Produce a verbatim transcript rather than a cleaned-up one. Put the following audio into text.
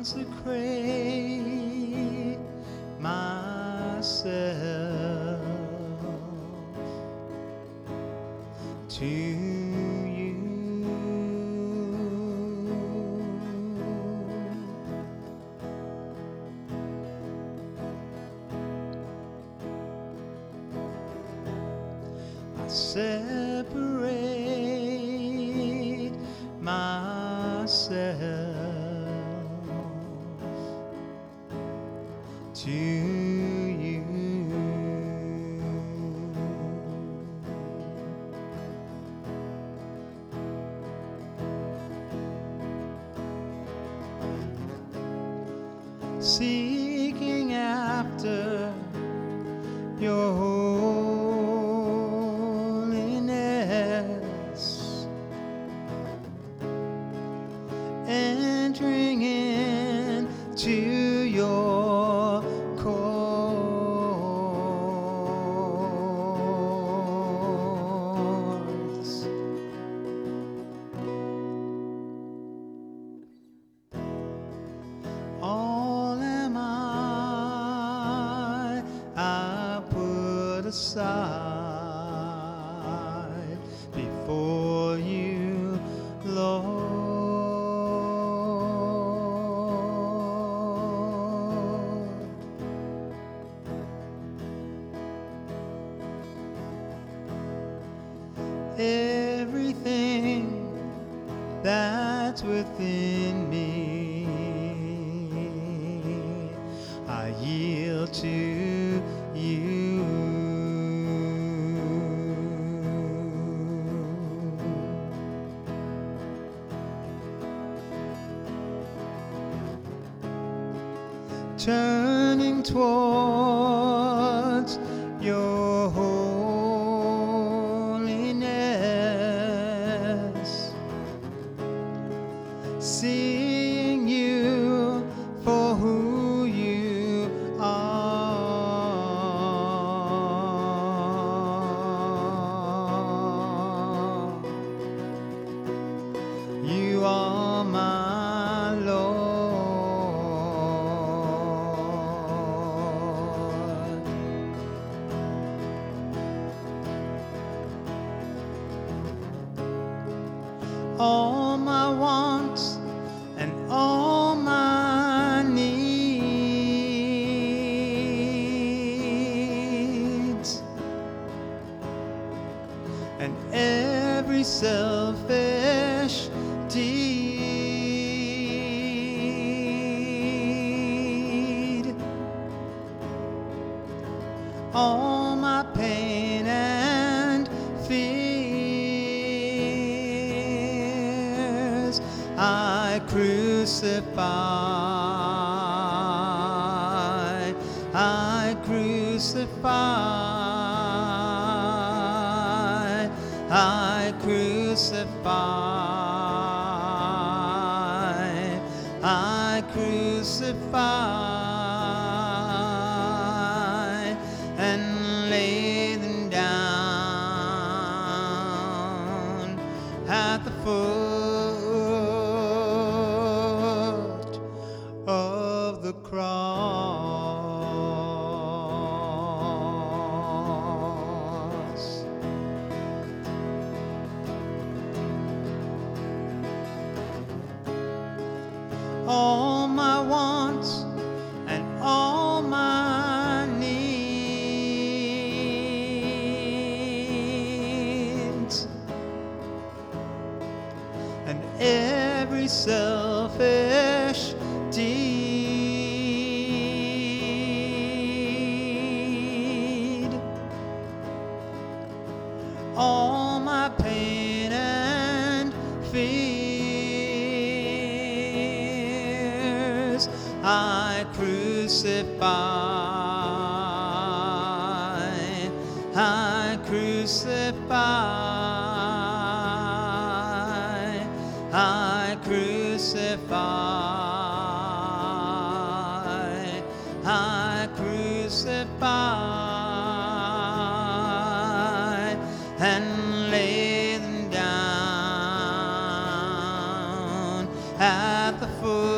consecrate myself to you. I separate myself to you. Seeking after your holiness, entering into your courts. All am I, I put aside before you, Lord. Everything that's within me, I yield to you. Turning towards your holiness, seeing you for who you are. You are my Lord. All my wants and all my needs, and every selfish deed, all my pain and fears, I crucify, I crucify, I crucify, I crucify, and lay them down at the foot of the cross. All my wants and all my needs, and every selfish deed, all my pain and fears, I crucify, I crucify, I crucify, I crucify, and lay them down at the foot